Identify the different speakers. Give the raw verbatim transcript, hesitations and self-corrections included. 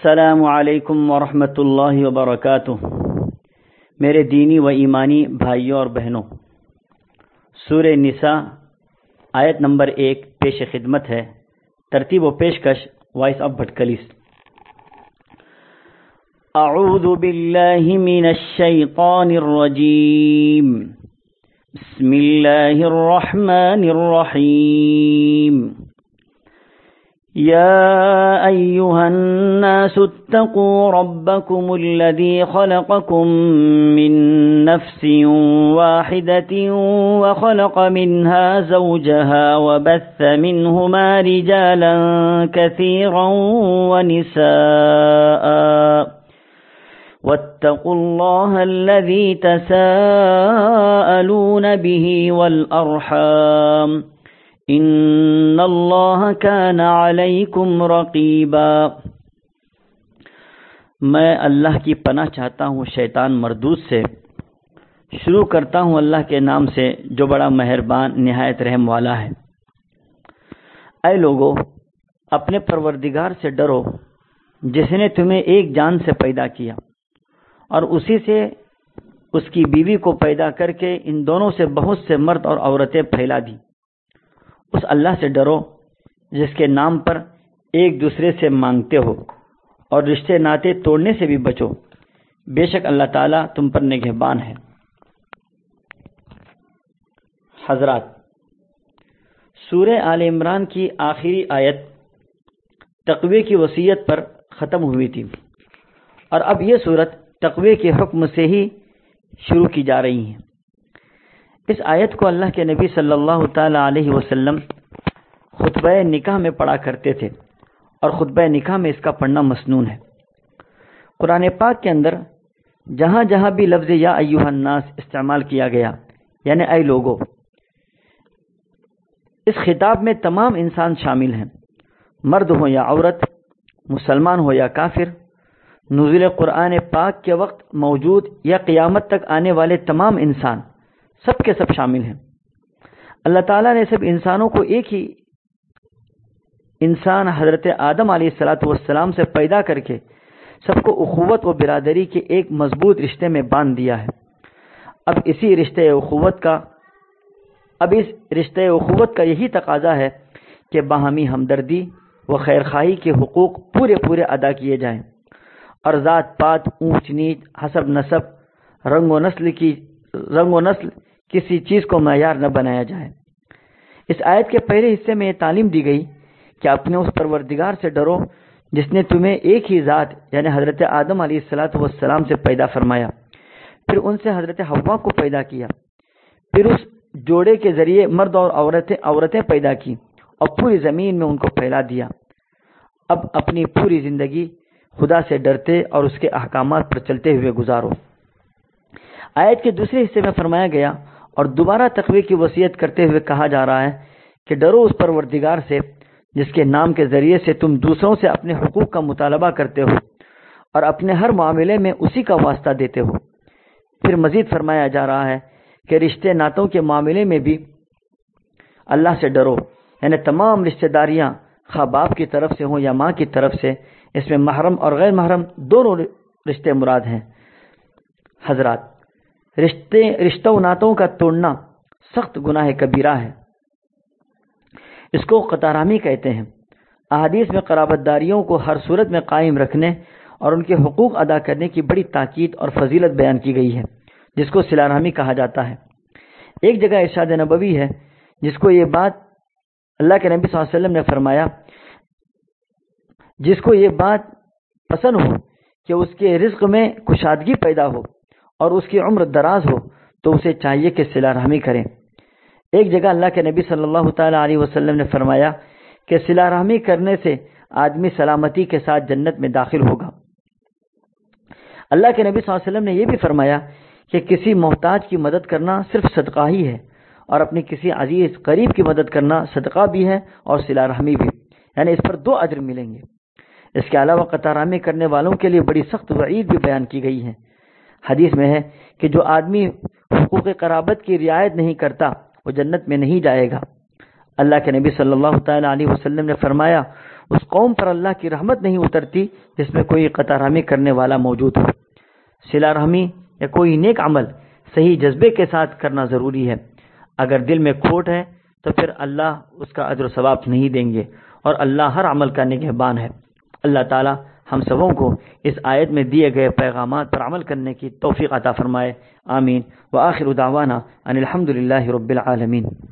Speaker 1: السلام علیکم ورحمۃ اللہ وبرکاتہ۔ میرے دینی و ایمانی بھائیوں اور بہنوں، سورہ نساء آیت نمبر ایک پیش خدمت ہے۔ ترتیب و پیشکش وائس آف بھٹکلیس۔ اعوذ باللہ من الشیطان الرجیم، بسم اللہ الرحمن الرحیم۔ يا أيها الناس اتقوا ربكم الذي خلقكم من نفس واحدة وخلق منها زوجها وبث منهما رجالا كثيرا ونساء واتقوا الله الذي تساءلون به والأرحام ان اللہ کان علیکم رقیبا۔ میں اللہ کی پناہ چاہتا ہوں شیطان مردود سے۔ شروع کرتا ہوں اللہ کے نام سے جو بڑا مہربان نہایت رحم والا ہے۔ اے لوگو، اپنے پروردگار سے ڈرو جس نے تمہیں ایک جان سے پیدا کیا اور اسی سے اس کی بیوی کو پیدا کر کے ان دونوں سے بہت سے مرد اور عورتیں پھیلا دی۔ اس اللہ سے ڈرو جس کے نام پر ایک دوسرے سے مانگتے ہو اور رشتے ناطے توڑنے سے بھی بچو، بے شک اللہ تعالیٰ تم پر نگہبان ہے۔ حضرات، سورہ آل عمران کی آخری آیت تقوی کی وصیت پر ختم ہوئی تھی، اور اب یہ صورت تقوی کے حکم سے ہی شروع کی جا رہی ہے۔ اس آیت کو اللہ کے نبی صلی اللہ تعالی علیہ وسلم خطبہ نکاح میں پڑھا کرتے تھے، اور خطبہ نکاح میں اس کا پڑھنا مسنون ہے۔ قرآن پاک کے اندر جہاں جہاں بھی لفظ یا ایھا الناس استعمال کیا گیا، یعنی اے لوگو، اس خطاب میں تمام انسان شامل ہیں، مرد ہو یا عورت، مسلمان ہو یا کافر، نزول قرآن پاک کے وقت موجود یا قیامت تک آنے والے تمام انسان، سب کے سب شامل ہیں۔ اللہ تعالیٰ نے سب انسانوں کو ایک ہی انسان حضرت آدم علیہ الصلاۃ والسلام سے پیدا کر کے سب کو اخوت و برادری کے ایک مضبوط رشتے میں باندھ دیا ہے۔ اب اسی رشتے اخوت کا اب اس رشتے اخوت کا یہی تقاضا ہے کہ باہمی ہمدردی و خیرخواہی کے حقوق پورے پورے ادا کیے جائیں، اور ذات پات، اونچ نیچ، حسب نسب، رنگ و نسل کی رنگ و نسل کسی چیز کو معیار نہ بنایا جائے۔ اس آیت کے پہلے حصے میں یہ تعلیم دی گئی کہ اپنے اس پروردگار سے ڈرو جس نے تمہیں ایک ہی ذات یعنی حضرت آدم علیہ الصلاۃ والسلام سے پیدا فرمایا، پھر ان سے حضرت حوا کو پیدا کیا، پھر اس جوڑے کے ذریعے مرد اور عورتیں عورتیں پیدا کی اور پوری زمین میں ان کو پھیلا دیا۔ اب اپنی پوری زندگی خدا سے ڈرتے اور اس کے احکامات پر چلتے ہوئے گزارو۔ آیت کے دوسرے حصے میں فرمایا گیا اور دوبارہ تقوی کی وصیت کرتے ہوئے کہا جا رہا ہے کہ ڈرو اس پروردگار سے جس کے نام کے ذریعے سے تم دوسروں سے اپنے حقوق کا مطالبہ کرتے ہو اور اپنے ہر معاملے میں اسی کا واسطہ دیتے ہو۔ پھر مزید فرمایا جا رہا ہے کہ رشتے ناتوں کے معاملے میں بھی اللہ سے ڈرو، یعنی تمام رشتہ داریاں خواہ باپ کی طرف سے ہوں یا ماں کی طرف سے، اس میں محرم اور غیر محرم دونوں رشتے مراد ہیں۔ حضرات، رشتے رشتہ و ناتوں کا توڑنا سخت گناہ کبیرہ ہے، اس کو قطع رحمی کہتے ہیں۔ احادیث میں قرابت داریوں کو ہر صورت میں قائم رکھنے اور ان کے حقوق ادا کرنے کی بڑی تاکید اور فضیلت بیان کی گئی ہے، جس کو صلہ رحمی کہا جاتا ہے۔ ایک جگہ ارشاد نبوی ہے جس کو یہ بات اللہ کے نبی صلی اللہ علیہ وسلم نے فرمایا، جس کو یہ بات پسند ہو کہ اس کے رزق میں کشادگی پیدا ہو اور اس کی عمر دراز ہو تو اسے چاہیے کہ صلہ رحمی کریں۔ ایک جگہ اللہ کے نبی صلی اللہ تعالی علیہ وسلم نے فرمایا کہ صلہ رحمی کرنے سے آدمی سلامتی کے ساتھ جنت میں داخل ہوگا۔ اللہ کے نبی صلی اللہ علیہ وسلم نے یہ بھی فرمایا کہ کسی محتاج کی مدد کرنا صرف صدقہ ہی ہے، اور اپنی کسی عزیز قریب کی مدد کرنا صدقہ بھی ہے اور صلہ رحمی بھی، یعنی اس پر دو اجر ملیں گے۔ اس کے علاوہ قطع رحمی کرنے والوں کے لیے بڑی سخت وعید بھی بیان کی گئی ہے۔ حدیث میں ہے کہ جو آدمی حقوق قرابت کی رعایت نہیں کرتا وہ جنت میں نہیں جائے گا۔ اللہ کے نبی صلی اللہ تعالی علیہ وسلم نے فرمایا، اس قوم پر اللہ کی رحمت نہیں اترتی جس میں کوئی قطع رحمی کرنے والا موجود ہو۔ صلہ رحمی یا کوئی نیک عمل صحیح جذبے کے ساتھ کرنا ضروری ہے۔ اگر دل میں کھوٹ ہے تو پھر اللہ اس کا اجر و ثواب نہیں دیں گے، اور اللہ ہر عمل کا نگہبان ہے۔ اللہ تعالی ہم سبوں کو اس آیت میں دیے گئے پیغامات پر عمل کرنے کی توفیق عطا فرمائے، آمین۔ وآخر دعوانا ان الحمد للہ رب العالمین۔